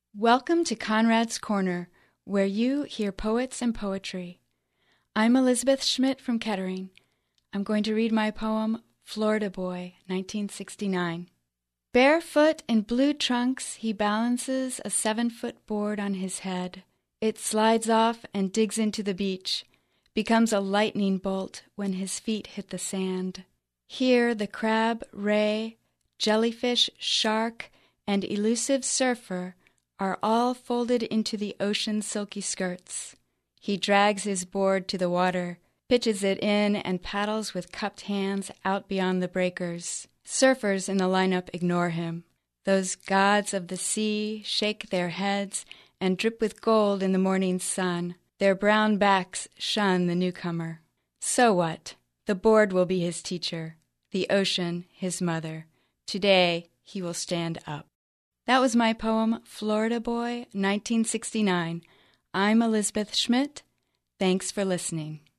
Welcome to Conrad's Corner, where you hear poets and poetry. I'm Elizabeth Schmidt from Kettering. I'm going to read my poem, Florida Boy, 1969. Barefoot in blue trunks, he balances a 7-foot board on his head. It slides off and digs into the beach, becomes a lightning bolt when his feet hit the sand. Here the crab, ray, jellyfish, shark, and elusive surfer are all folded into the ocean's silky skirts. He drags his board to the water, pitches it in, and paddles with cupped hands out beyond the breakers. Surfers in the lineup ignore him. Those gods of the sea shake their heads and drip with gold in the morning sun. Their brown backs shun the newcomer. So what? The board will be his teacher, the ocean his mother. Today he will stand up. That was my poem, Florida Boy, 1969. I'm Elizabeth Schmidt. Thanks for listening.